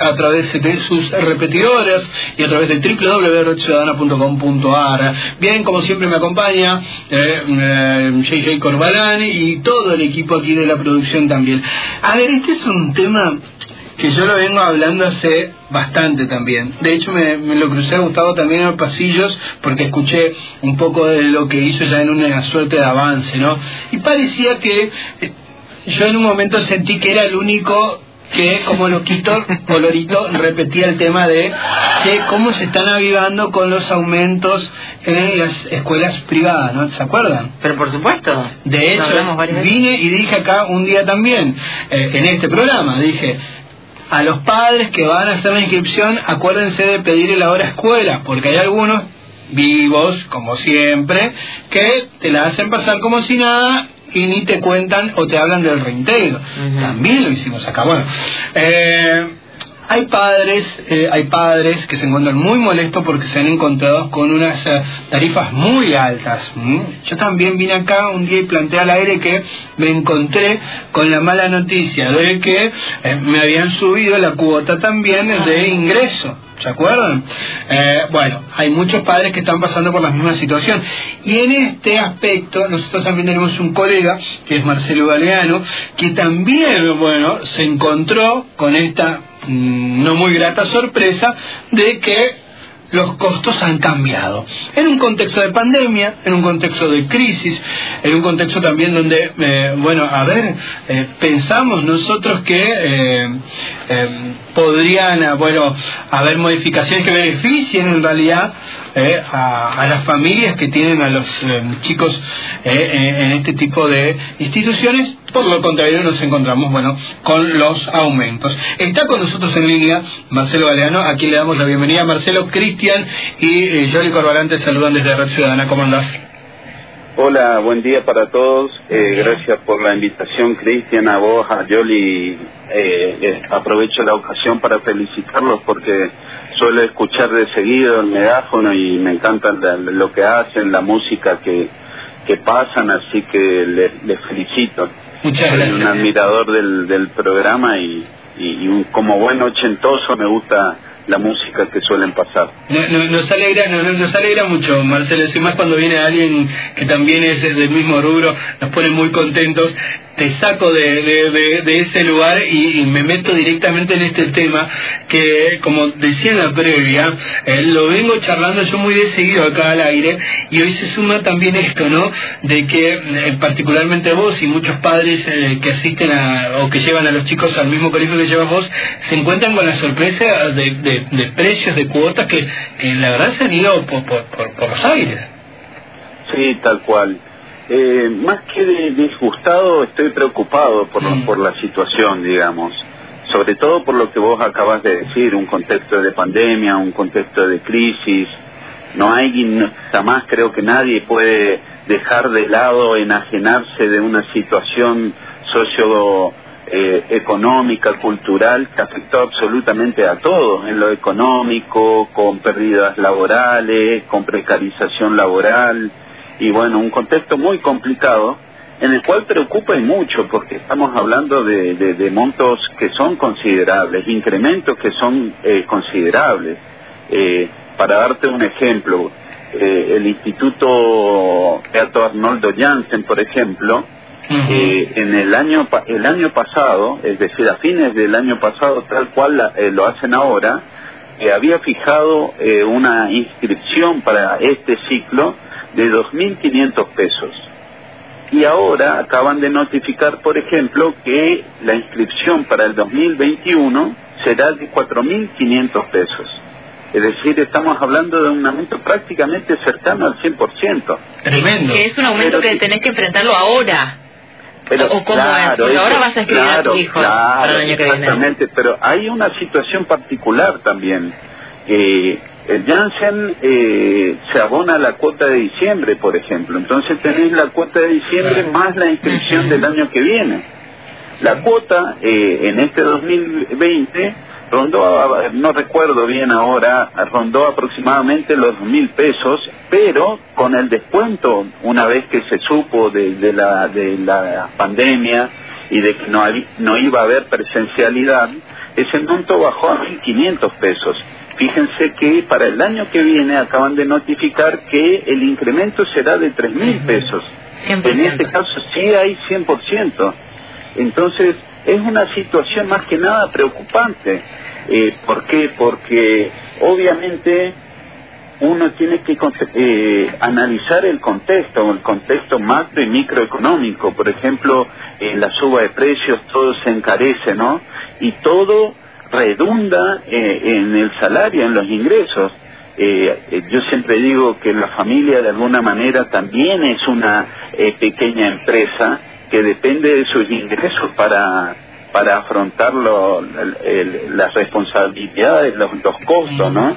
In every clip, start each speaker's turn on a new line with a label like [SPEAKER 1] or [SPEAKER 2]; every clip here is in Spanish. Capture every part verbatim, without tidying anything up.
[SPEAKER 1] a través de sus repetidoras y a través de doble u doble u doble u punto red ciudadana punto com punto a r. Bien, como siempre me acompaña eh, eh, J J Corbalán y todo el equipo aquí de la producción también. A ver, este es un tema que yo lo vengo hablando hace bastante también. De hecho, me, me lo crucé a Gustavo también en los pasillos porque escuché un poco de lo que hizo ya en una suerte de avance, ¿no? Y parecía que eh, yo en un momento sentí que era el único que, como loquito, colorito, repetía el tema de que cómo se están avivando con los aumentos en las escuelas privadas, ¿no? ¿Se acuerdan?
[SPEAKER 2] Pero por supuesto.
[SPEAKER 1] De hecho, vine y dije acá un día también, eh, en este programa, dije, a los padres que van a hacer la inscripción, acuérdense de pedirle la hora escuela, porque hay algunos vivos, como siempre, que te la hacen pasar como si nada y ni te cuentan o te hablan del reintegro. Uh-huh. También lo hicimos acá. Bueno, eh, hay padres, eh, hay padres que se encuentran muy molestos porque se han encontrado con unas uh, tarifas muy altas. ¿Mm? Yo también vine acá un día y planteé al aire que me encontré con la mala noticia de que eh, me habían subido la cuota también de ingreso. ¿Se acuerdan? Eh, bueno, hay muchos padres que están pasando por la misma situación. Y en este aspecto, nosotros también tenemos un colega, que es Marcelo Galeano, que también, bueno, se encontró con esta mmm, no muy grata sorpresa de que los costos han cambiado. En un contexto de pandemia, en un contexto de crisis, en un contexto también donde, eh, bueno, a ver, eh, pensamos nosotros que eh, eh, podrían, bueno, haber modificaciones que beneficien en realidad eh, a, a las familias que tienen a los eh, chicos eh, eh, en este tipo de instituciones. Por lo contrario, nos encontramos, bueno, con los aumentos. Está con nosotros en línea Marcelo Galeano, a quien le damos la bienvenida. Marcelo, Cristian y eh, Yoli Corbalán te saludan desde Red Ciudadana. ¿Cómo andás?
[SPEAKER 3] Hola, buen día para todos. Eh, gracias por la invitación, Cristian, a vos, a Yoli. Eh, eh, aprovecho la ocasión para felicitarlos porque suelo escuchar de seguido el megáfono y me encanta la, lo que hacen, la música que, que pasan, así que les, les felicito.
[SPEAKER 1] Muchas
[SPEAKER 3] Soy
[SPEAKER 1] gracias.
[SPEAKER 3] un admirador del, del programa y, y, y un, como buen ochentoso me gusta la música que suelen pasar.
[SPEAKER 1] No, no, nos alegra, no, nos alegra mucho, Marcelo, y más cuando viene alguien que también es del mismo rubro, nos pone muy contentos. Te saco de, de, de, de ese lugar y, y me meto directamente en este tema que, como decía en la previa, eh, lo vengo charlando yo muy de seguido acá al aire, y hoy se suma también esto, ¿no? De que eh, particularmente vos y muchos padres eh, que asisten a, o que llevan a los chicos al mismo colegio que llevas vos, se encuentran con la sorpresa de, de, de precios, de cuotas que, que la verdad se han ido por, por, por, por los aires.
[SPEAKER 3] Sí, tal cual. Eh, más que de disgustado, estoy preocupado por, mm. por la situación, digamos, sobre todo por lo que vos acabas de decir, un contexto de pandemia, un contexto de crisis. No hay, no, jamás creo que nadie puede dejar de lado, enajenarse de una situación socioeconómica, eh, cultural, que afectó absolutamente a todos, en lo económico, con pérdidas laborales, con precarización laboral. Y bueno, un contexto muy complicado, en el cual preocupa y mucho, porque estamos hablando de, de, de montos que son considerables, incrementos que son eh, considerables. Eh, para darte un ejemplo, eh, el Instituto Beato Arnoldo Janssen, por ejemplo, uh-huh. eh, en el año el año pasado, es decir, a fines del año pasado, tal cual la, eh, lo hacen ahora, eh, había fijado eh, una inscripción para este ciclo de dos mil quinientos pesos. Y ahora acaban de notificar, por ejemplo, que la inscripción para el dos mil veintiuno será de cuatro mil quinientos pesos. Es decir, estamos hablando de un aumento prácticamente cercano al cien por ciento.
[SPEAKER 1] Tremendo.
[SPEAKER 2] Que es un aumento pero que tenés que enfrentarlo ahora.
[SPEAKER 3] Pero,
[SPEAKER 2] ¿O cómo
[SPEAKER 3] claro,
[SPEAKER 2] es? Porque ahora vas a escribir
[SPEAKER 3] claro,
[SPEAKER 2] a tus hijos
[SPEAKER 3] claro,
[SPEAKER 2] para el año que viene.
[SPEAKER 3] Exactamente, pero hay una situación particular también. Eh, el Janssen eh, se abona la cuota de diciembre, por ejemplo. Entonces tenés la cuota de diciembre más la inscripción del año que viene. La cuota eh, en este dos mil veinte rondó, no recuerdo bien ahora, rondó aproximadamente los mil pesos, pero con el descuento, una vez que se supo de, de, la, de la pandemia y de que no, había, no iba a haber presencialidad, ese monto bajó a mil quinientos pesos. Fíjense que para el año que viene acaban de notificar que el incremento será de tres mil pesos.
[SPEAKER 2] cien por ciento.
[SPEAKER 3] En este caso sí hay cien por ciento. Entonces es una situación más que nada preocupante. Eh, ¿Por qué? Porque obviamente uno tiene que eh, analizar el contexto, el contexto macro y microeconómico. Por ejemplo, eh, la suba de precios, todo se encarece, ¿no? Y todo redunda eh, en el salario, en los ingresos. Eh, eh, yo siempre digo que la familia de alguna manera también es una eh, pequeña empresa que depende de sus ingresos para para afrontar lo, el, el, las responsabilidades, los, los costos, ¿no?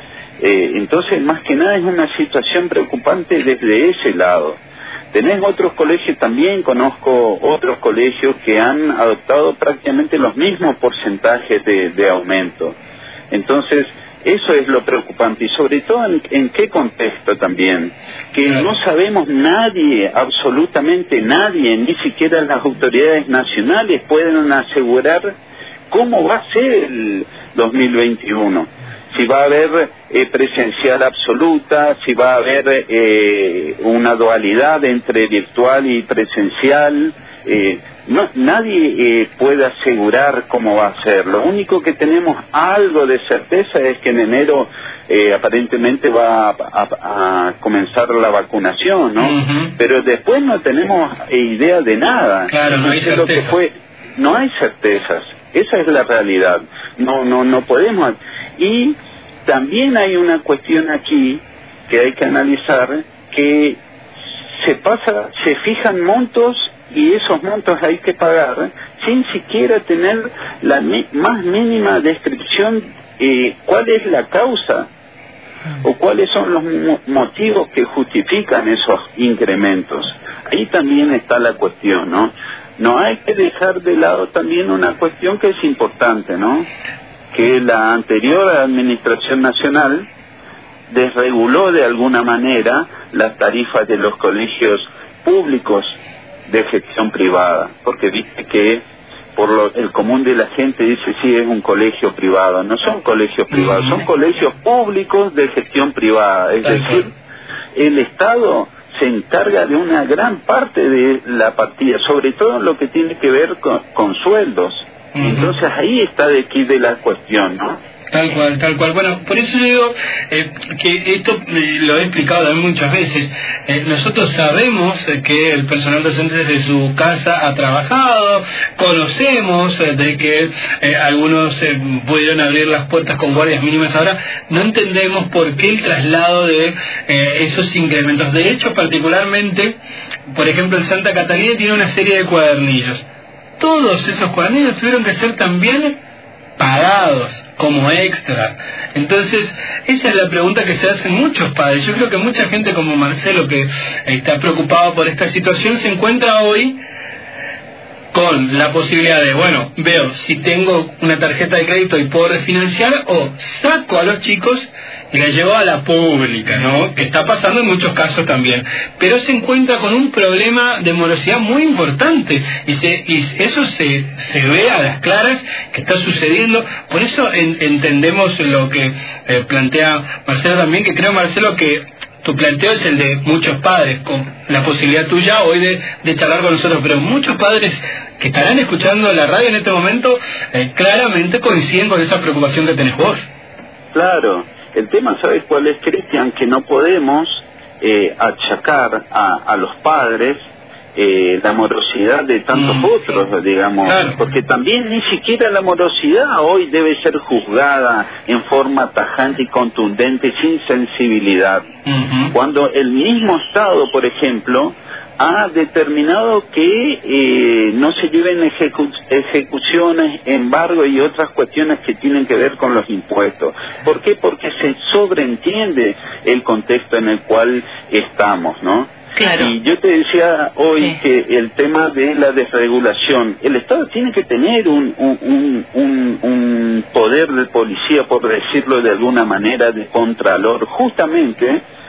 [SPEAKER 3] Eh, entonces, más que nada es una situación preocupante desde ese lado. Tenés otros colegios también, conozco otros colegios que han adoptado prácticamente los mismos porcentajes de, de aumento. Entonces, eso es lo preocupante, y sobre todo en, en qué contexto también, que no sabemos nadie, absolutamente nadie, ni siquiera las autoridades nacionales pueden asegurar cómo va a ser el dos mil veintiuno. Si va a haber eh, presencial absoluta, si va a haber eh, una dualidad entre virtual y presencial. Eh, no, nadie eh, puede asegurar cómo va a ser. Lo único que tenemos algo de certeza es que en enero eh, aparentemente va a, a, a comenzar la vacunación, ¿no? Uh-huh. Pero después no tenemos idea de nada.
[SPEAKER 1] Claro, no hay certezas.
[SPEAKER 3] Lo que fue, no hay certezas. Esa es la realidad. No, no, no podemos. Y también hay una cuestión aquí que hay que analizar, que se pasa, se fijan montos y esos montos hay que pagar sin siquiera tener la mi, más mínima descripción eh, cuál es la causa o cuáles son los mo motivos que justifican esos incrementos. Ahí también está la cuestión, ¿no? No hay que dejar de lado también una cuestión que es importante, ¿no? Que la anterior administración nacional desreguló de alguna manera las tarifas de los colegios públicos de gestión privada, porque viste que por lo, el común de la gente dice sí, es un colegio privado. No son colegios privados, son colegios públicos de gestión privada, es decir, el Estado se encarga de una gran parte de la partida, sobre todo en lo que tiene que ver con, con sueldos. Uh-huh. Entonces ahí está de aquí de la cuestión, ¿no?
[SPEAKER 1] Tal cual, tal cual. Bueno, por eso digo eh, que esto eh, lo he explicado también muchas veces. Eh, nosotros sabemos eh, que el personal docente desde su casa ha trabajado, conocemos eh, de que eh, algunos eh, pudieron abrir las puertas con guardias mínimas. Ahora no entendemos por qué el traslado de eh, esos incrementos. De hecho, particularmente, por ejemplo, el Santa Catalina tiene una serie de cuadernillos. Todos esos cuadernillos tuvieron que ser también pagados como extra. Entonces esa es la pregunta que se hacen muchos padres. Yo creo que mucha gente como Marcelo, que está preocupado por esta situación, se encuentra hoy con la posibilidad de, bueno, veo si tengo una tarjeta de crédito y puedo refinanciar, o saco a los chicos y la llevo a la pública, ¿no? Que está pasando en muchos casos también. Pero se encuentra con un problema de morosidad muy importante, y, se, y eso se, se ve a las claras que está sucediendo. Por eso en, entendemos lo que eh, plantea Marcelo también, que creo, Marcelo, que tu planteo es el de muchos padres, con la posibilidad tuya hoy de, de charlar con nosotros, pero muchos padres que estarán escuchando la radio en este momento eh, claramente coinciden con esa preocupación que tenés vos.
[SPEAKER 3] Claro, el tema, ¿sabes cuál es, Cristian? Que no podemos eh, achacar a, a los padres eh, la morosidad de tantos mm, otros, digamos, claro. Porque también ni siquiera la morosidad hoy debe ser juzgada en forma tajante y contundente, sin sensibilidad. Uh-huh. Cuando el mismo Estado, por ejemplo, ha determinado que eh, no se lleven ejecu ejecuciones, embargo y otras cuestiones que tienen que ver con los impuestos. ¿Por qué? Porque se sobreentiende el contexto en el cual estamos, ¿no?
[SPEAKER 2] Claro.
[SPEAKER 3] Y yo te decía hoy sí. que el tema de la desregulación, el Estado tiene que tener un, un, un, un poder de policía, por decirlo de alguna manera, de contralor, justamente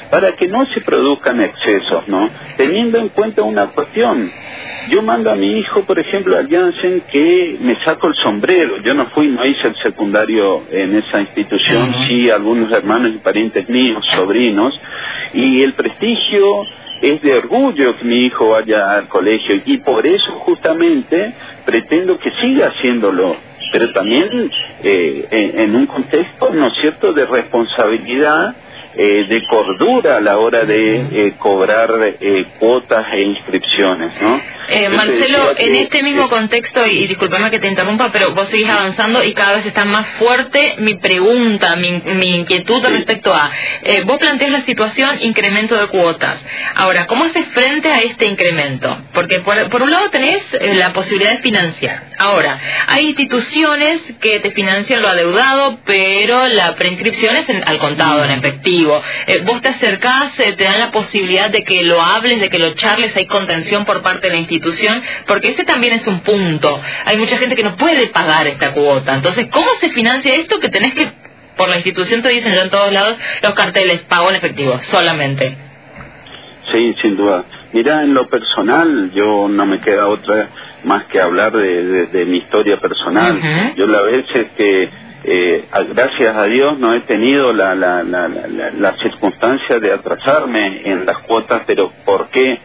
[SPEAKER 3] para que no se produzcan excesos, ¿no? Teniendo en cuenta una cuestión. Yo mando a mi hijo, por ejemplo, a Janssen, que me saco el sombrero. Yo no fui, no hice el secundario en esa institución, uh-huh. sí, algunos hermanos y parientes míos, sobrinos, y el prestigio es de orgullo que mi hijo vaya al colegio, y por eso justamente pretendo que siga haciéndolo, pero también eh, en, en un contexto, ¿no es cierto?, de responsabilidad, Eh, de cordura a la hora de eh, cobrar eh, cuotas e inscripciones, ¿no?
[SPEAKER 2] Eh, Marcelo, que, en este mismo eh, contexto, y, y discúlpame que te interrumpa, pero vos seguís avanzando y cada vez está más fuerte mi pregunta, mi, mi inquietud sí. respecto a, eh, vos planteás la situación incremento de cuotas. Ahora, ¿cómo haces frente a este incremento? Porque por, por un lado tenés eh, la posibilidad de financiar. Ahora, hay instituciones que te financian lo adeudado, pero la preinscripción es en, al contado, en efectivo. Eh, vos te acercás, eh, te dan la posibilidad de que lo hables, de que lo charles, hay contención por parte de la institución, porque ese también es un punto. Hay mucha gente que no puede pagar esta cuota. Entonces, ¿cómo se financia esto que tenés que, por la institución te dicen ya en todos lados, los carteles, pago en efectivo, solamente?
[SPEAKER 3] Sí, sin duda. Mira, en lo personal, yo no me queda otra más que hablar de, de, de mi historia personal. Uh-huh. Yo la vez es que Eh, gracias a Dios no he tenido la, la, la, la, la circunstancia de atrasarme en las cuotas, pero ¿por qué?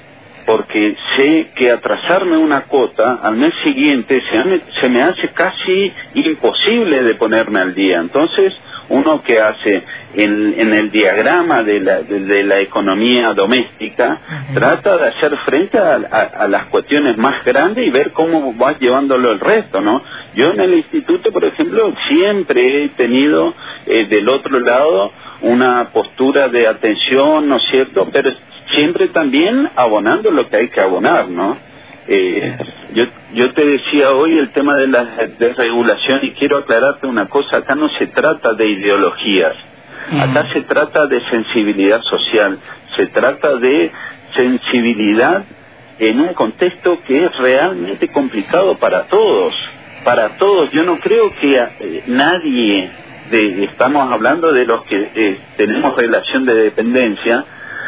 [SPEAKER 3] Porque sé que atrasarme una cuota al mes siguiente se me, se me hace casi imposible de ponerme al día. Entonces, uno que hace en, en el diagrama de la, de, de la economía doméstica, uh-huh. trata de hacer frente a, a, a las cuestiones más grandes y ver cómo vas llevándolo el resto, ¿no? Yo en el instituto, por ejemplo, siempre he tenido eh, del otro lado una postura de atención, ¿no es cierto?, pero siempre también abonando lo que hay que abonar, ¿no? Eh, yo, yo te decía hoy el tema de la desregulación y quiero aclararte una cosa, acá no se trata de ideologías, acá se trata de sensibilidad social, se trata de sensibilidad en un contexto que es realmente complicado para todos, para todos. Yo no creo que eh, nadie, de, estamos hablando de los que eh, tenemos relación de dependencia,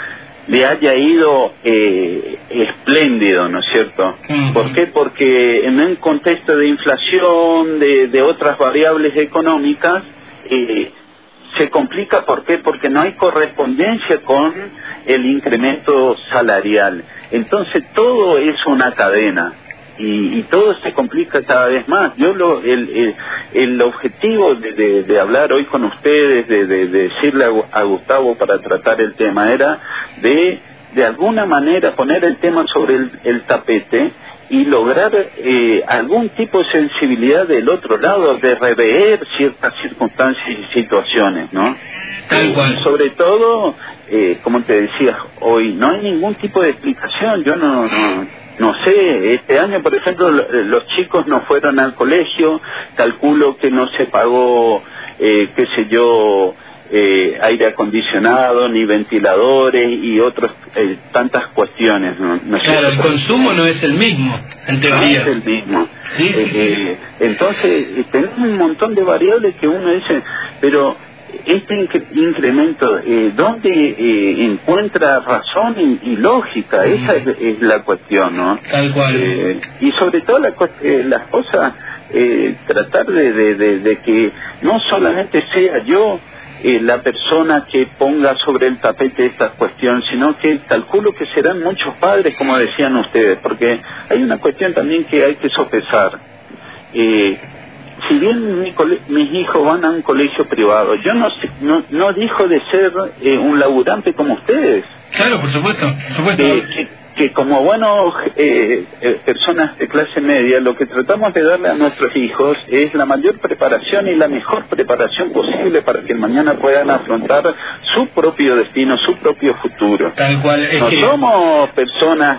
[SPEAKER 3] le haya ido eh, espléndido, ¿no es cierto? Uh-huh. ¿Por qué? Porque en un contexto de inflación, de, de otras variables económicas, eh, se complica. ¿Por qué? Porque no hay correspondencia con el incremento salarial. Entonces todo es una cadena y, y todo se complica cada vez más. Yo lo, el, el, el objetivo de, de, de hablar hoy con ustedes, de, de, de decirle a, a Gustavo para tratar el tema, era de de alguna manera poner el tema sobre el, el tapete y lograr eh, algún tipo de sensibilidad del otro lado, de rever ciertas circunstancias y situaciones, ¿no?
[SPEAKER 1] Tal cual.
[SPEAKER 3] Y sobre todo, eh, como te decía hoy, no hay ningún tipo de explicación. Yo no, no, no sé, este año, por ejemplo, los chicos no fueron al colegio, calculo que no se pagó, eh, qué sé yo, Eh, aire acondicionado, ni ventiladores y otras eh, tantas cuestiones, ¿no? ¿No es
[SPEAKER 1] claro, cierto? El consumo no es el mismo, en teoría.
[SPEAKER 3] No es el mismo.
[SPEAKER 1] Sí,
[SPEAKER 3] eh,
[SPEAKER 1] sí, sí.
[SPEAKER 3] Eh, entonces, eh, tenemos un montón de variables que uno dice, pero este incre- incremento, eh, ¿dónde eh, encuentra razón y, y lógica? Mm. Esa es, es la cuestión, ¿no?
[SPEAKER 1] Tal cual.
[SPEAKER 3] Eh, y sobre todo la, eh, las cosas, eh, tratar de, de, de, de que no solamente sea yo Eh, la persona que ponga sobre el tapete esta cuestión, sino que calculo que serán muchos padres, como decían ustedes, porque hay una cuestión también que hay que sopesar. Eh, si bien mi cole- mis hijos van a un colegio privado, yo no no, no dejo de ser eh, un laburante como ustedes.
[SPEAKER 1] Claro, por supuesto, por supuesto.
[SPEAKER 3] Eh, que, que como buenos eh, eh, personas de clase media, lo que tratamos de darle a nuestros hijos es la mayor preparación y la mejor preparación posible para que mañana puedan afrontar su propio destino, su propio futuro.
[SPEAKER 1] Tal cual. Es
[SPEAKER 3] no
[SPEAKER 1] que...
[SPEAKER 3] somos personas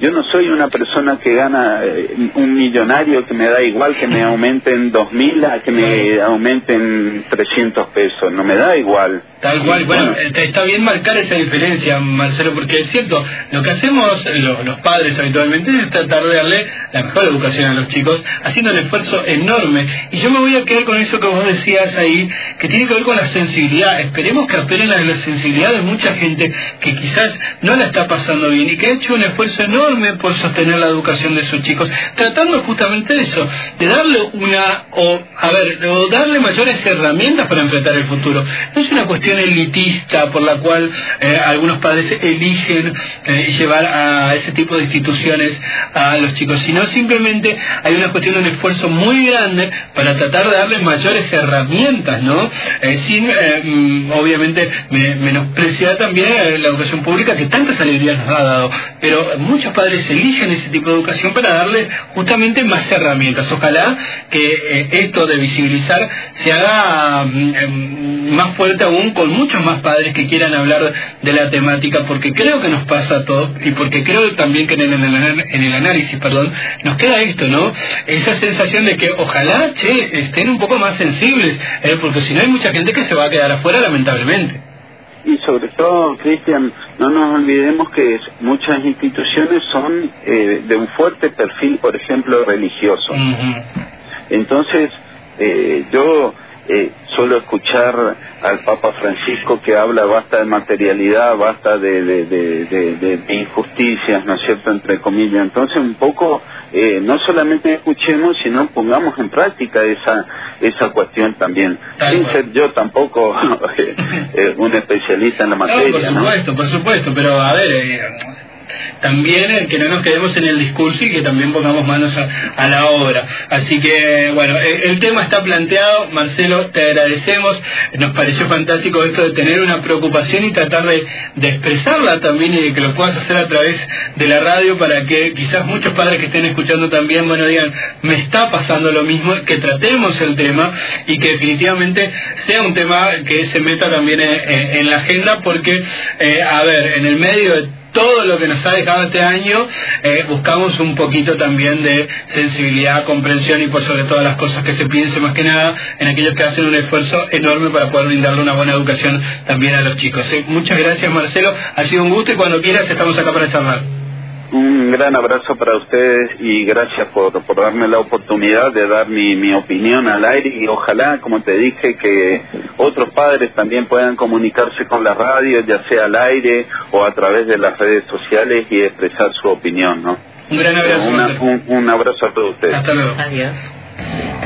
[SPEAKER 3] yo no soy una persona que gana eh, un millonario que me da igual que me aumenten dos mil a que me aumenten trescientos pesos, no me da igual.
[SPEAKER 1] Tal cual, bueno, está bien marcar esa diferencia, Marcelo, porque es cierto, lo que hacemos los, los padres habitualmente es tratar de darle la mejor educación a los chicos, haciendo un esfuerzo enorme, y yo me voy a quedar con eso que vos decías ahí, que tiene que ver con la sensibilidad. Esperemos que apelen a la sensibilidad de mucha gente que quizás no la está pasando bien y que ha hecho un esfuerzo enorme por sostener la educación de sus chicos, tratando justamente de eso, de darle una, o a ver, o darle mayores herramientas para enfrentar el futuro. No es una cuestión elitista por la cual eh, algunos padres eligen eh, llevar a ese tipo de instituciones a los chicos, sino simplemente hay una cuestión de un esfuerzo muy grande para tratar de darles mayores herramientas, ¿no? Eh, sin, eh, obviamente, me, menospreciar también eh, la educación pública que tantas alegrías nos ha dado, pero muchos padres eligen ese tipo de educación para darle justamente más herramientas. Ojalá que eh, esto de visibilizar se haga eh, más fuerte aún, con muchos más padres que quieran hablar de la temática, porque creo que nos pasa a todos y porque creo también que en el, en el análisis, perdón, nos queda esto, ¿no? Esa sensación de que ojalá, che, estén un poco más sensibles, eh, porque si no hay mucha gente que se va a quedar afuera, lamentablemente.
[SPEAKER 3] Y sobre todo, Cristian, no nos olvidemos que muchas instituciones son eh, de un fuerte perfil, por ejemplo, religioso. Uh-huh. Entonces, eh, yo eh, suelo escuchar al Papa Francisco que habla basta de materialidad, basta de, de, de, de, de, de injusticias, ¿no es cierto?, entre comillas. Entonces, un poco, eh, no solamente escuchemos, sino pongamos en práctica esa esa cuestión también, Tal sin ser yo tampoco eh, un especialista en la materia.
[SPEAKER 1] No, por supuesto, ¿no? por supuesto, pero a ver... Eh... también eh, que no nos quedemos en el discurso y que también pongamos manos a, a la obra. Así que, bueno, el, el tema está planteado. Marcelo, te agradecemos. Nos pareció fantástico esto de tener una preocupación y tratar de, de expresarla también, y de que lo puedas hacer a través de la radio, para que quizás muchos padres que estén escuchando también, bueno, digan, me está pasando lo mismo, que tratemos el tema y que definitivamente sea un tema que se meta también en, en, en la agenda, porque, eh, a ver, en el medio de todo lo que nos ha dejado este año, eh, buscamos un poquito también de sensibilidad, comprensión y por sobre todas las cosas que se piense más que nada en aquellos que hacen un esfuerzo enorme para poder brindarle una buena educación también a los chicos. Eh, muchas gracias, Marcelo, ha sido un gusto y cuando quieras estamos acá para charlar.
[SPEAKER 3] Un gran abrazo para ustedes y gracias por, por darme la oportunidad de dar mi, mi opinión al aire, y ojalá, como te dije, que otros padres también puedan comunicarse con la radio, ya sea al aire o a través de las redes sociales, y expresar su opinión, ¿no?
[SPEAKER 1] Un gran abrazo.
[SPEAKER 3] Una, un, un abrazo a todos ustedes.
[SPEAKER 1] Hasta luego.
[SPEAKER 2] Adiós.